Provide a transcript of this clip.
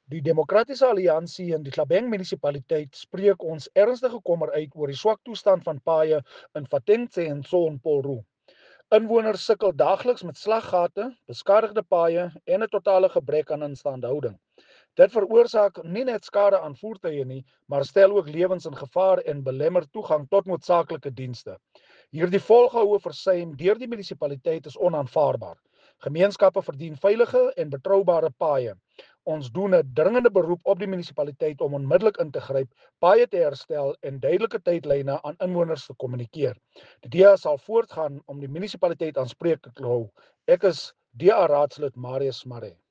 Die Demokratiese Alliansie in die Tlhabeng munisipaliteit spreek ons ernstige kommer uit oor die swak toestand van paaie in Fatengse en Sonpolru. Inwoners sukkel daagliks met slaggate, beskadigde paaie en 'n totale gebrek aan instandhouding. Dit veroorsaak nie net skade aan voertuie nie, maar stel ook lewens in gevaar en belemmer toegang tot noodsaaklike dienste. Hierdie volgehoue versuim deur die munisipaliteit is onaanvaarbaar. Gemeenskappe verdien veilige en betroubare paaie. Ons doen 'n dringende beroep op die munisipaliteit om onmiddellik in te gryp, paaie te herstel en duidelike tydlyne aan inwoners te kommunikeer. Die DA sal voortgaan om die munisipaliteit aanspreeklik te hou. Ek is DA raadslid Marius Maree.